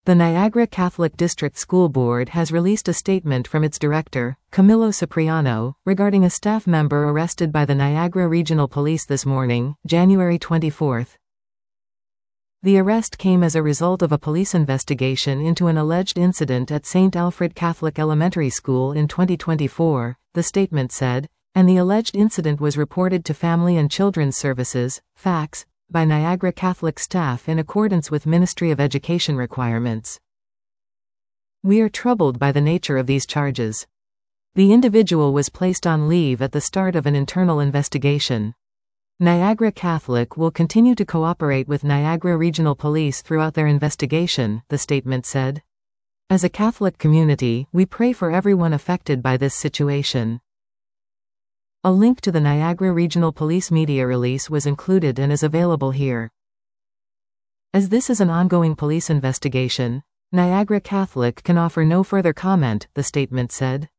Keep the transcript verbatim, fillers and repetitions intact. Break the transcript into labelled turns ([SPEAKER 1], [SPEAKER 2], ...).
[SPEAKER 1] The Niagara Catholic District School Board has released a statement from its director, Camilo Cipriano, regarding a staff member arrested by the Niagara Regional Police this morning, January twenty-fourth. The arrest came as a result of a police investigation into an alleged incident at Saint Alfred Catholic Elementary School in twenty twenty-four, the statement said, and the alleged incident was reported to Family and Children's Services, F A C S, by Niagara Catholic staff in accordance with Ministry of Education requirements. We are troubled by the nature of these charges. The individual was placed on leave at the start of an internal investigation. Niagara Catholic will continue to cooperate with Niagara Regional Police throughout their investigation, the statement said. As a Catholic community, we pray for everyone affected by this situation. A link to the Niagara Regional Police media release was included and is available here. As this is an ongoing police investigation, Niagara Catholic can offer no further comment, the statement said.